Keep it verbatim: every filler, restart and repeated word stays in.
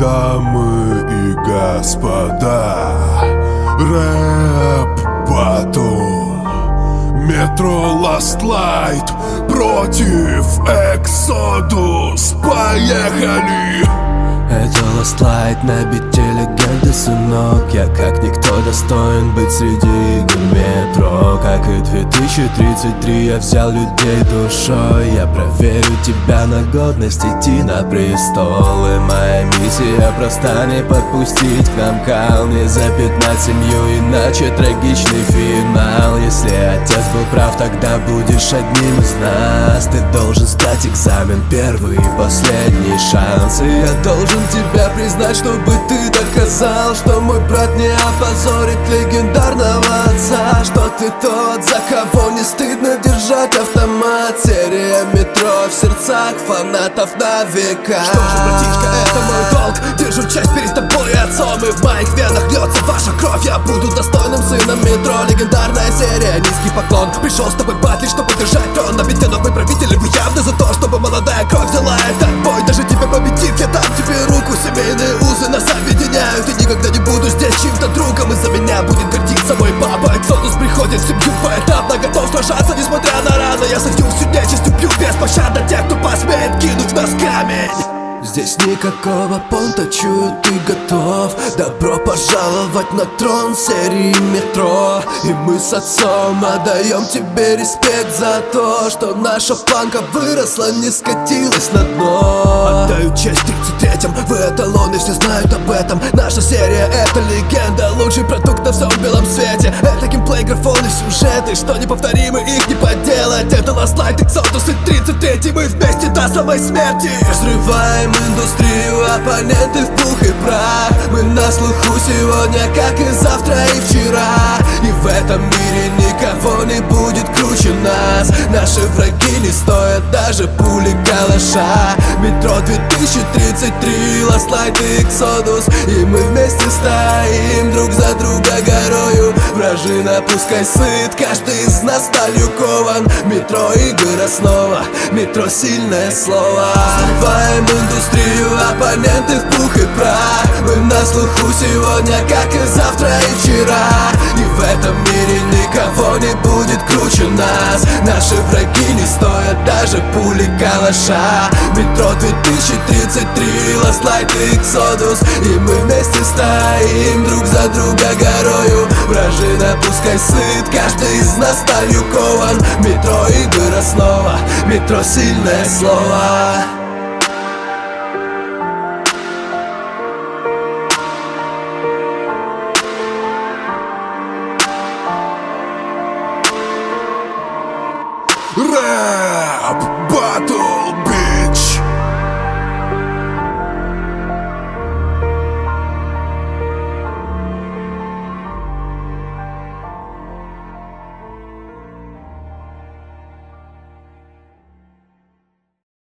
Дамы и господа, рэп батл, Метро Last Light против Exodus. Поехали! Это Last Light на бите легенды, сынок. Я как никто достоин быть среди игр метро. Как и две тысячи тридцать три я взял людей душой. Я проверю тебя на годность идти на престол. И моя миссия проста: не подпустить к нам кал, не запятнать семью, иначе трагичный финал. Если отец был прав, тогда будешь одним из нас. Ты должен сдать экзамен, первый и последний шанс. И я должен тебя признать, чтобы ты доказал, что мой брат не опозорит легендарного отца. Что ты тот, за кого не стыдно держать автомат. Серия метро в сердцах фанатов на века. Что же, братишка, это мой долг. Держу честь перед тобой и отцом, и в моих венах льется ваша кровь. Я буду достойным сыном метро. Легендарная серия, низкий поклон. Пришел с тобой батлить, чтобы держать трон. На ведь новый правитель, вы явно за то, чтобы молодая кровь взяла этот бой. Даже тебя победив, я дам тебе руку. Семейные узы нас объединяют, и никогда не буду здесь чьим-то другом. Из-за меня будет гордиться мой папа. Эксодус приходит в семью поэтапно, готов сражаться, несмотря на раны. Я сойду всю нечисть, убью без пощады тех, кто посмеет кинуть в нас камень. Здесь никакого понта, чую, ты готов. Добро пожаловать на трон серии метро. И мы с отцом отдаем тебе респект за то, что наша планка выросла, не скатилась на дно. Отдаю честь тридцать третьем, вы эталоны, все знают об этом. Наша серия — это легенда, лучший продукт на всем белом свете. Это геймплей, графоны, сюжеты, что неповторимы, их не подделать. Это Last Light, Exodus и тридцать третий, мы вместе до самой смерти. Взрываем индустрию, оппоненты в пух и прах. Мы на слуху сегодня, как и завтра и вчера. И в этом мире никого не будет круче нас. Наши враги не стоят даже пули калаша. Метро две тысячи тридцать три, Last Light и Exodus. И мы вместе стоим друг за друга горою. Вражина пускай сыт, каждый из нас сталью кован. Метро игр основа, метро сильное слово. Взрываем индустрию, оппоненты в пух и прах. Мы на слуху сегодня, как и завтра и вчера. И в этом мире никого не будет круче нас. Наши враги не стоят даже пули калаша. Метро две тысячи тридцать три, Last Light и Exodus. И мы вместе стоим друг за друга горою. Вражина пускай сыт, каждый из нас сталью кован. Метро игр основа, метро сильное слово. Рэп батл.